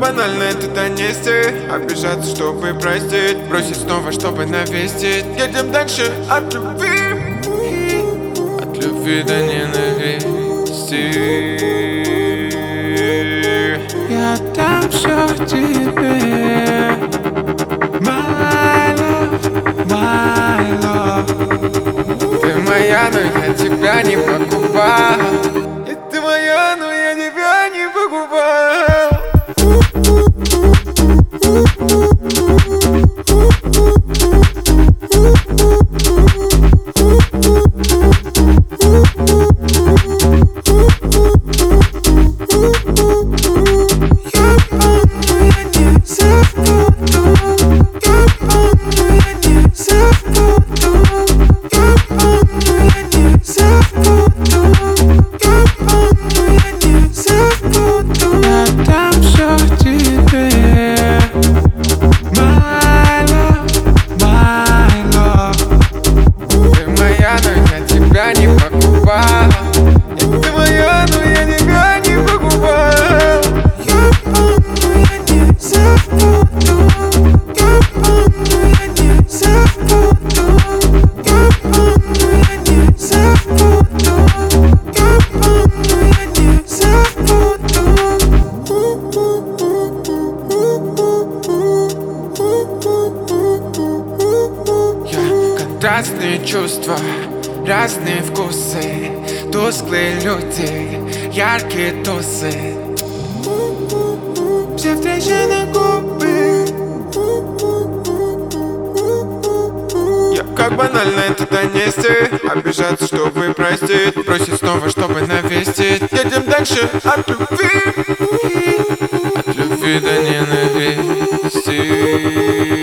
банально это донести, обижаться, чтобы простить, бросить снова, чтобы навестить. Едем дальше от любви, от любви до ненависти. Я дам все тебе, my love. Ты моя, но я тебя не покупал. И ты моя, но я тебя не покупал. Разные чувства, разные вкусы, тусклые люди, яркие тусы. Все встречи на губы. Я как банально это донести, обижаться, чтобы простить, бросить снова, чтобы навестить. Едем дальше от любви до ненависти.